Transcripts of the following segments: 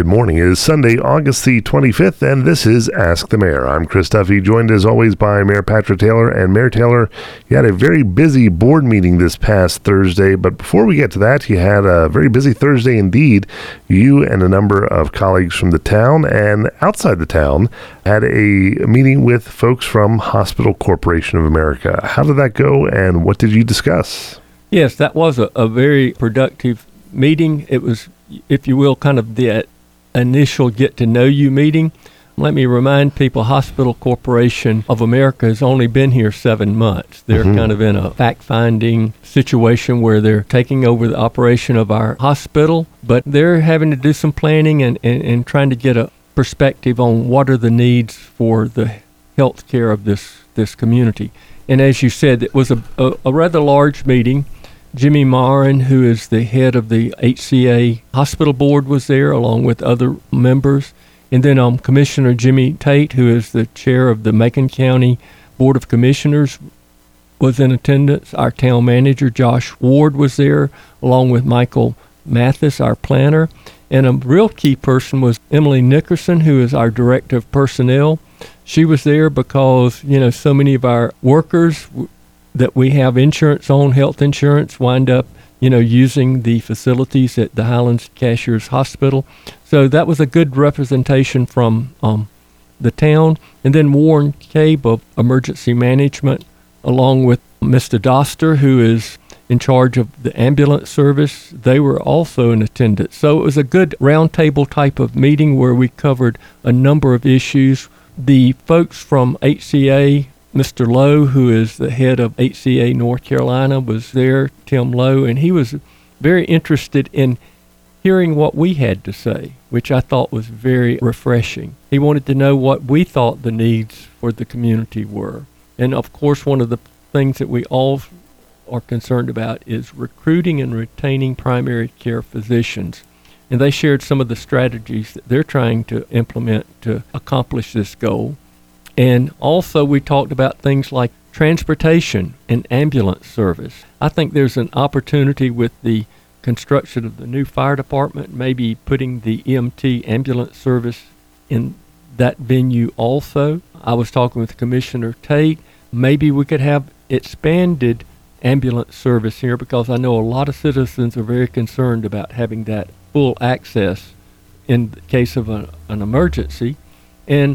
Good morning. It is Sunday, August the 25th, and this is Ask the Mayor. I'm Chris Duffy, joined as always by Mayor Patrick Taylor. And Mayor Taylor, you had a very busy board meeting this past Thursday, but before we get to that, you had a very busy Thursday indeed. You and a number of colleagues from the town and outside the town had a meeting with folks from Hospital Corporation of America. How did that go, and what did you discuss? Yes, that was a very productive meeting. It was, if you will, kind of the initial get-to-know-you meeting. Let me remind people, Hospital Corporation of America has only been here 7 months. They're kind of in a fact-finding situation where they're taking over the operation of our hospital, but they're having to do some planning and trying to get a perspective on what are the needs for the health care of this community. And as you said, it was a rather large meeting. Jimmy Marin, who is the head of the HCA Hospital Board, was there along with other members. And then Commissioner Jimmy Tate, who is the chair of the Macon County Board of Commissioners, was in attendance. Our town manager, Josh Ward, was there, along with Michael Mathis, our planner. And a real key person was Emily Nickerson, who is our director of personnel. She was there because, so many of our workers that we have insurance on, health insurance, wind up, using the facilities at the Highlands Cashiers Hospital. So that was a good representation from the town. And then Warren Cabe of Emergency Management, along with Mr. Doster, who is in charge of the ambulance service. They were also in attendance. So it was a good roundtable type of meeting where we covered a number of issues. The folks from HCA, Mr. Lowe, who is the head of HCA North Carolina, was there, Tim Lowe, and he was very interested in hearing what we had to say, which I thought was very refreshing. He wanted to know what we thought the needs for the community were. And of course, one of the things that we all are concerned about is recruiting and retaining primary care physicians. And they shared some of the strategies that they're trying to implement to accomplish this goal. And also we talked about things like transportation and ambulance service. I think there's an opportunity with the construction of the new fire department, maybe putting the EMT ambulance service in that venue also. I was talking with Commissioner Tate. Maybe we could have expanded ambulance service here, because I know a lot of citizens are very concerned about having that full access in the case of an emergency. And,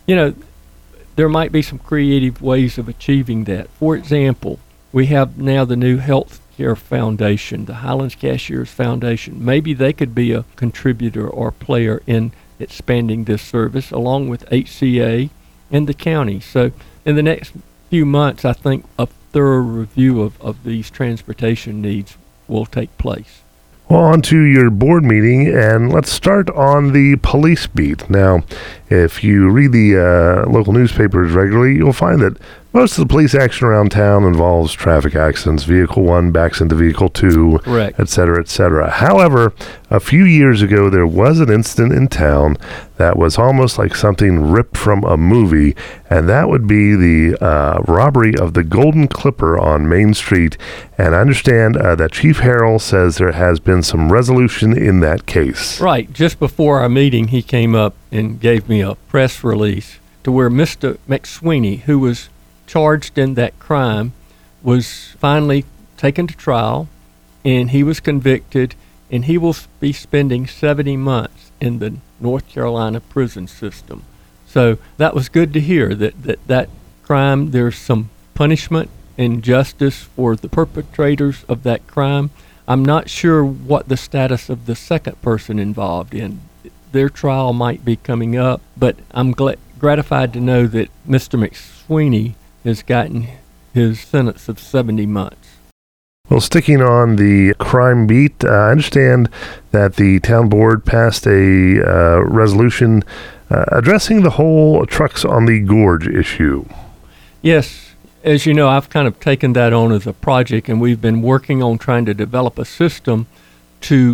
there might be some creative ways of achieving that. For example, we have now the new Health Care Foundation, the Highlands Cashiers Foundation. Maybe they could be a contributor or player in expanding this service, along with HCA and the county. So in the next few months, I think a thorough review of these transportation needs will take place. Well, on to your board meeting, and let's start on the police beat. Now, if you read the local newspapers regularly, you'll find that most of the police action around town involves traffic accidents. Vehicle 1 backs into Vehicle 2, correct, et cetera, et cetera. However, a few years ago, there was an incident in town that was almost like something ripped from a movie, and that would be the robbery of the Golden Clipper on Main Street. And I understand that Chief Harrell says there has been some resolution in that case. Right. Just before our meeting, he came up and gave me a press release to where Mr. McSweeney, who was charged in that crime, was finally taken to trial, and he was convicted, and he will be spending 70 months in the North Carolina prison system. So that was good to hear that crime, there's some punishment and justice for the perpetrators of that crime. I'm not sure what the status of the second person involved in. Their trial might be coming up, but I'm gratified to know that Mr. McSweeney has gotten his sentence of 70 months. Well, sticking on the crime beat, I understand that the town board passed a resolution addressing the whole trucks on the gorge issue. Yes. As you know, I've kind of taken that on as a project, and we've been working on trying to develop a system to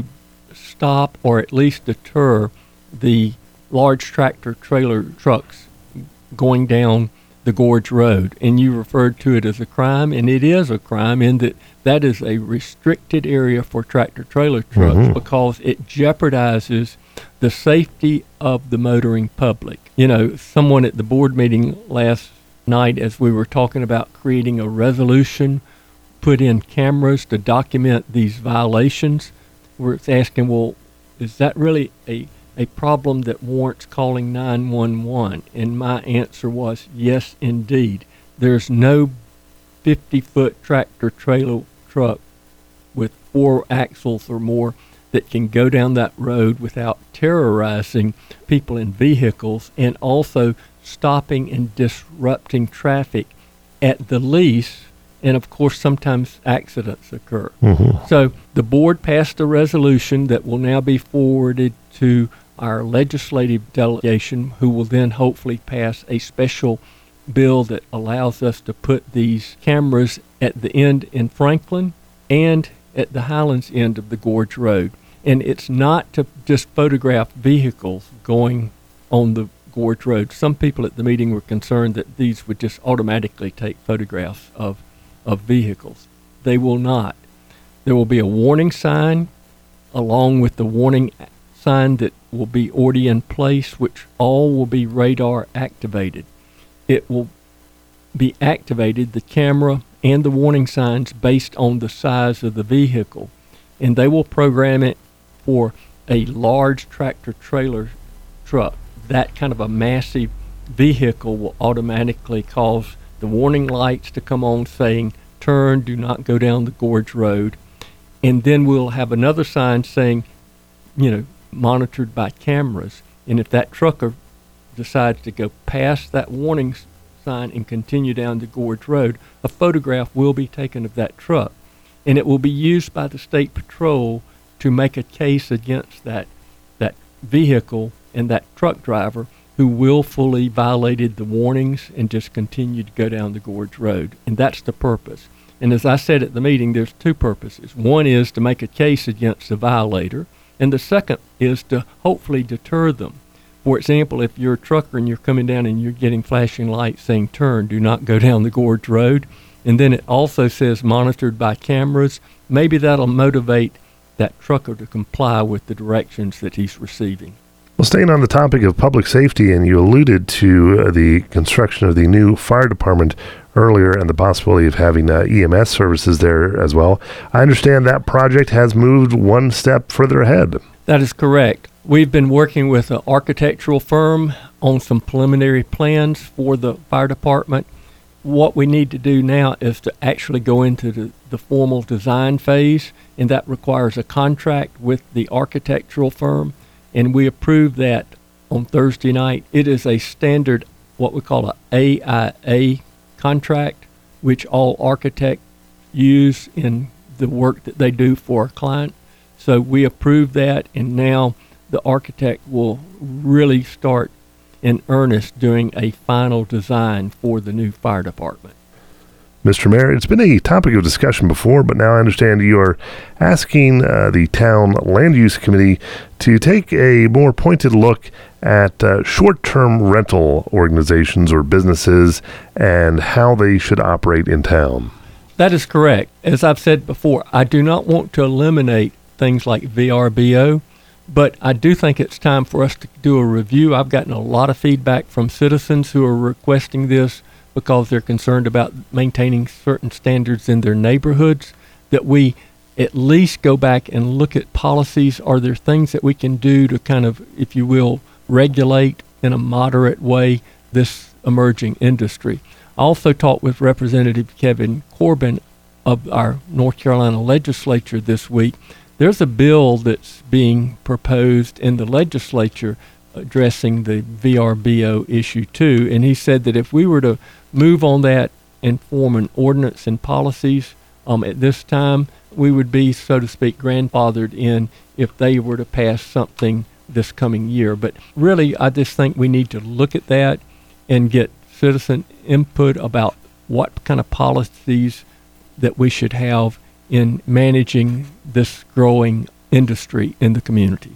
stop or at least deter the large tractor trailer trucks going down the Gorge Road. And you referred to it as a crime, and it is a crime in that that is a restricted area for tractor trailer trucks because it jeopardizes the safety of the motoring public. You know, someone at the board meeting last night, as we were talking about creating a resolution, put in cameras to document these violations, we're asking, well, is that really a problem that warrants calling 911? And my answer was, yes, indeed. There's no 50-foot tractor trailer truck with 4 axles or more that can go down that road without terrorizing people in vehicles and also stopping and disrupting traffic at the least. And of course, sometimes accidents occur. Mm-hmm. So the board passed a resolution that will now be forwarded to our legislative delegation, who will then hopefully pass a special bill that allows us to put these cameras at the end in Franklin and at the Highlands end of the Gorge Road. And it's not to just photograph vehicles going on the Gorge Road. Some people at the meeting were concerned that these would just automatically take photographs of vehicles. They will not. There will be a warning sign along with the warning sign that will be already in place, which all will be radar activated. It will be activated, the camera and the warning signs, based on the size of the vehicle. And they will program it for a large tractor trailer truck. That kind of a massive vehicle will automatically cause the warning lights to come on saying, turn, do not go down the Gorge Road. And then we'll have another sign saying, monitored by cameras. And if that trucker decides to go past that warning sign and continue down the Gorge Road, a photograph will be taken of that truck. And it will be used by the State Patrol to make a case against that vehicle and that truck driver who willfully violated the warnings and just continued to go down the Gorge Road. And that's the purpose. And as I said at the meeting, there's 2 purposes. One is to make a case against the violator, and the second is to hopefully deter them. For example, if you're a trucker and you're coming down and you're getting flashing lights saying, turn, do not go down the Gorge Road, and then it also says monitored by cameras, maybe that'll motivate that trucker to comply with the directions that he's receiving. Well, staying on the topic of public safety, and you alluded to the construction of the new fire department earlier and the possibility of having EMS services there as well. I understand that project has moved one step further ahead. That is correct. We've been working with an architectural firm on some preliminary plans for the fire department. What we need to do now is to actually go into the formal design phase, and that requires a contract with the architectural firm. And we approved that on Thursday night. It is a standard, what we call an AIA contract, which all architects use in the work that they do for a client. So we approved that, and now the architect will really start in earnest doing a final design for the new fire department. Mr. Mayor, it's been a topic of discussion before, but now I understand you are asking the town land use committee to take a more pointed look at short-term rental organizations or businesses and how they should operate in town. That is correct. As I've said before, I do not want to eliminate things like VRBO, but I do think it's time for us to do a review. I've gotten a lot of feedback from citizens who are requesting this because they're concerned about maintaining certain standards in their neighborhoods, that we at least go back and look at policies. Are there things that we can do to kind of, if you will, regulate in a moderate way this emerging industry? I also talked with Representative Kevin Corbin of our North Carolina legislature this week. There's a bill that's being proposed in the legislature addressing the VRBO issue too, and he said that if we were to move on that and form an ordinance and policies at this time, we would be, so to speak, grandfathered in if they were to pass something this coming year. But really, I just think we need to look at that and get citizen input about what kind of policies that we should have in managing this growing industry in the community.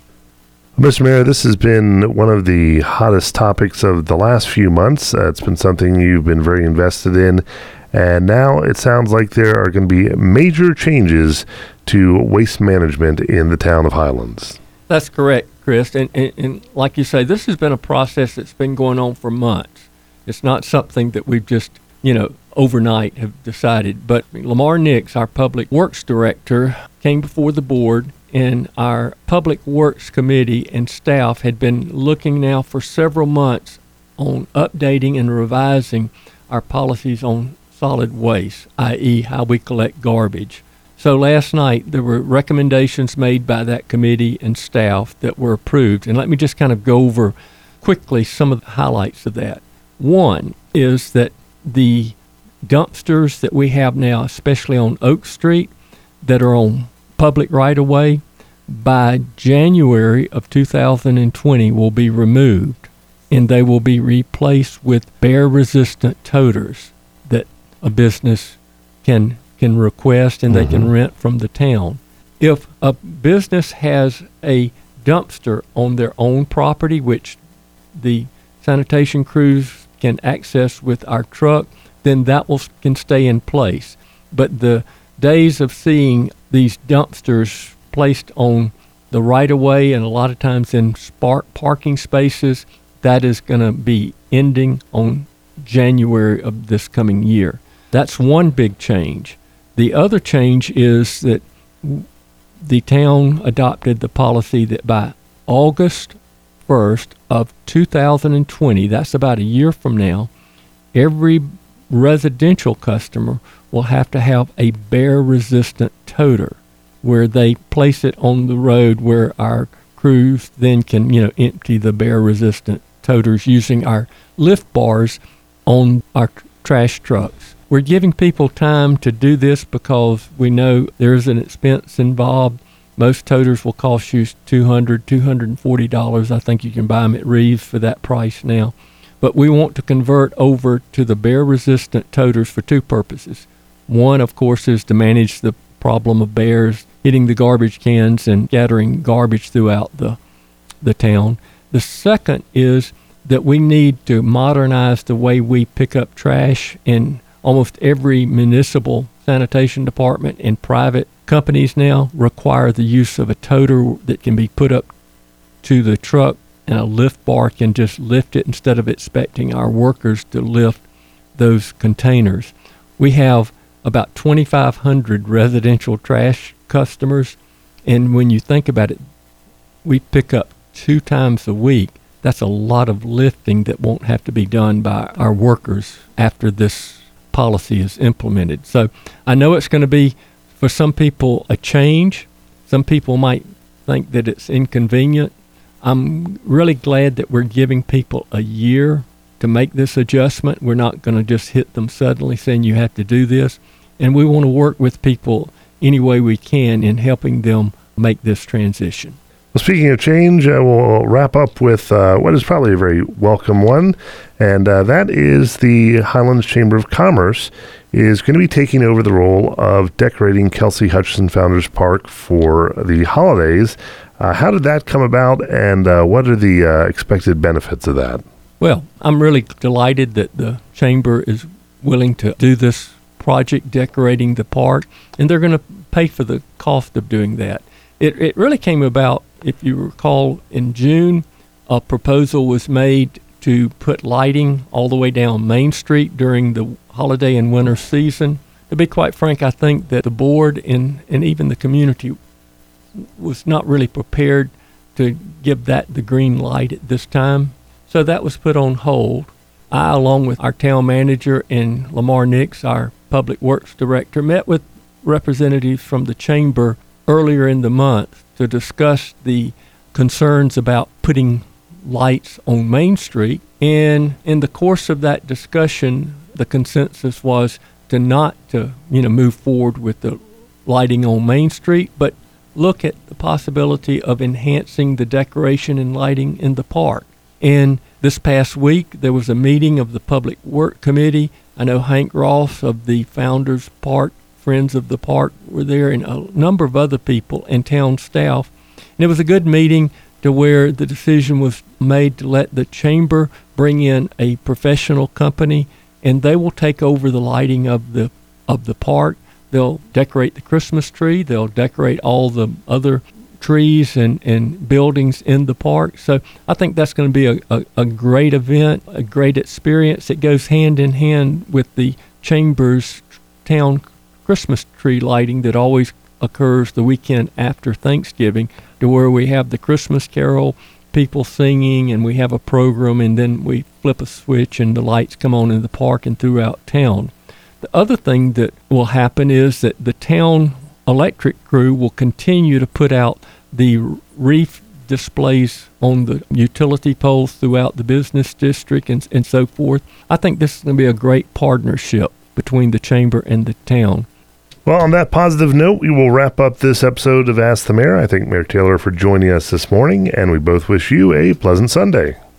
Mr. Mayor, this has been one of the hottest topics of the last few months. It's been something you've been very invested in, and now it sounds like there are going to be major changes to waste management in the town of Highlands. That's correct, Chris. And like you say, this has been a process that's been going on for months. It's not something that we've just, overnight have decided. But Lamar Nix, our Public Works Director, came before the board, and our Public Works Committee and staff had been looking now for several months on updating and revising our policies on solid waste, i.e. how we collect garbage. So last night there were recommendations made by that committee and staff that were approved. And let me just kind of go over quickly some of the highlights of that. One is that the dumpsters that we have now, especially on Oak Street, that are on public right-of-way, by January of 2020 will be removed, and they will be replaced with bear-resistant toters that a business can request and they can rent from the town. If a business has a dumpster on their own property, which the sanitation crews can access with our truck, then that can stay in place. But the days of seeing these dumpsters placed on the right-of-way and a lot of times in parking spaces, that is going to be ending on January of this coming year. That's one big change. The other change is that the town adopted the policy that by August 1st of 2020, that's about a year from now, every residential customer will have to have a bear-resistant toter where they place it on the road where our crews then can, empty the bear-resistant toters using our lift bars on our trash trucks. We're giving people time to do this because we know there's an expense involved. Most toters will cost you $200, $240. I think you can buy them at Reeves for that price now. But we want to convert over to the bear-resistant toters for two purposes. One, of course, is to manage the problem of bears hitting the garbage cans and scattering garbage throughout the town. The second is that we need to modernize the way we pick up trash in almost every municipal sanitation department, and private companies now require the use of a toter that can be put up to the truck, and a lift bar can just lift it instead of expecting our workers to lift those containers. We have about 2,500 residential trash customers, and when you think about it, we pick up 2 times a week. That's a lot of lifting that won't have to be done by our workers after this policy is implemented. So I know it's going to be, for some people, a change. Some people might think that it's inconvenient. I'm really glad that we're giving people a year to make this adjustment. We're not going to just hit them suddenly saying you have to do this. And we want to work with people any way we can in helping them make this transition. Well, speaking of change, we'll wrap up with what is probably a very welcome one, and that is the Highlands Chamber of Commerce is going to be taking over the role of decorating Kelsey Hutchinson Founders Park for the holidays. How did that come about, and what are the expected benefits of that? Well, I'm really delighted that the Chamber is willing to do this project, decorating the park, and they're going to pay for the cost of doing that. It really came about, if you recall, in June, a proposal was made to put lighting all the way down Main Street during the holiday and winter season. To be quite frank, I think that the board and even the community was not really prepared to give that the green light at this time. So that was put on hold. I, along with our town manager and Lamar Nix, our Public Works Director, met with representatives from the Chamber earlier in the month to discuss the concerns about putting lights on Main Street. And in the course of that discussion, the consensus was to not move forward with the lighting on Main Street, but look at the possibility of enhancing the decoration and lighting in the park. And this past week, there was a meeting of the Public Work Committee. I know Hank Ross of the Founders Park, Friends of the Park, were there, and a number of other people and town staff. And it was a good meeting to where the decision was made to let the Chamber bring in a professional company, and they will take over the lighting of the park. They'll decorate the Christmas tree. They'll decorate all the other trees and buildings in the park. So I think that's going to be a great event, a great experience. It goes hand in hand with the Chamber's town Christmas tree lighting that always occurs the weekend after Thanksgiving, to where we have the Christmas carol, people singing, and we have a program, and then we flip a switch and the lights come on in the park and throughout town. The other thing that will happen is that the town electric crew will continue to put out the wreath displays on the utility poles throughout the business district and so forth. I think this is going to be a great partnership between the Chamber and the town. Well, on that positive note, we will wrap up this episode of Ask the Mayor. I thank Mayor Taylor for joining us this morning, and we both wish you a pleasant Sunday.